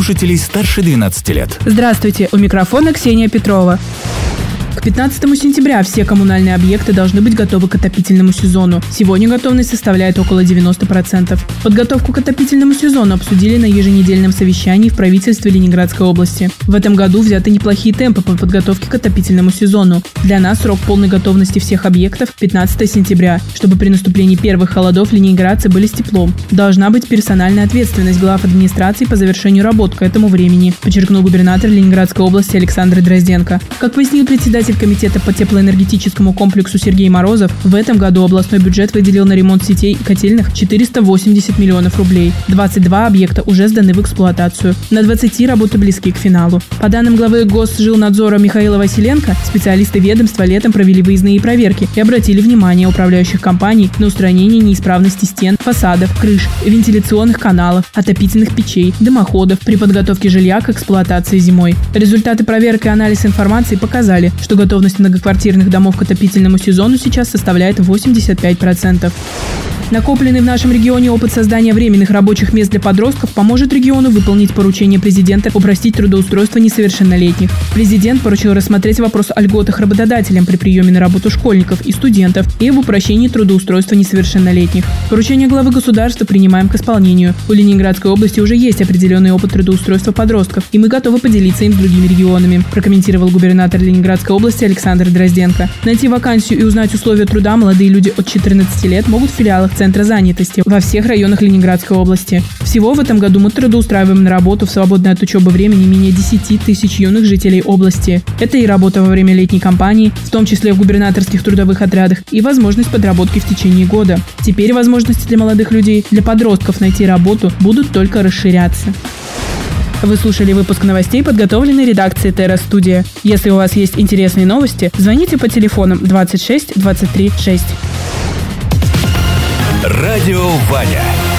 слушателей старше 12 лет. Здравствуйте, у микрофона Ксения Петрова. К 15 сентября все коммунальные объекты должны быть готовы к отопительному сезону. Сегодня готовность составляет около 90%. Подготовку к отопительному сезону обсудили на еженедельном совещании в правительстве Ленинградской области. В этом году взяты неплохие темпы по подготовке к отопительному сезону. Для нас срок полной готовности всех объектов – 15 сентября, чтобы при наступлении первых холодов ленинградцы были с теплом. Должна быть персональная ответственность глав администрации по завершению работ к этому времени, подчеркнул губернатор Ленинградской области Александр Дрозденко. Как пояснил председатель комитета по теплоэнергетическому комплексу Сергей Морозов, в этом году областной бюджет выделил на ремонт сетей и котельных 480 миллионов рублей. 22 объекта уже сданы в эксплуатацию. На 20 работы близки к финалу. По данным главы Госжилнадзора Михаила Василенко, специалисты ведомства летом провели выездные проверки и обратили внимание управляющих компаний на устранение неисправности стен, фасадов, крыш, вентиляционных каналов, отопительных печей, дымоходов при подготовке жилья к эксплуатации зимой. Результаты проверки и анализ информации показали, что готовность многоквартирных домов к отопительному сезону сейчас составляет 85%. Накопленный в нашем регионе опыт создания временных рабочих мест для подростков поможет региону выполнить поручение президента упростить трудоустройство несовершеннолетних. Президент поручил рассмотреть вопрос о льготах работодателям при приеме на работу школьников и студентов и об упрощении трудоустройства несовершеннолетних. Поручение главы государства принимаем к исполнению. У Ленинградской области уже есть определенный опыт трудоустройства подростков, и мы готовы поделиться им с другими регионами, прокомментировал губернатор Ленинградской области Александр Дрозденко. Найти вакансию и узнать условия труда молодые люди от 14 лет могут в филиалах Центра занятости во всех районах Ленинградской области. Всего в этом году мы трудоустраиваем на работу в свободное от учебы время не менее 10 тысяч юных жителей области. Это и работа во время летней кампании, в том числе в губернаторских трудовых отрядах, и возможность подработки в течение года. Теперь возможности для молодых людей, для подростков найти работу будут только расширяться. Вы слушали выпуск новостей, подготовленный редакцией Терра Студия. Если у вас есть интересные новости, звоните по телефонам 26 23 6. Радио Ваня.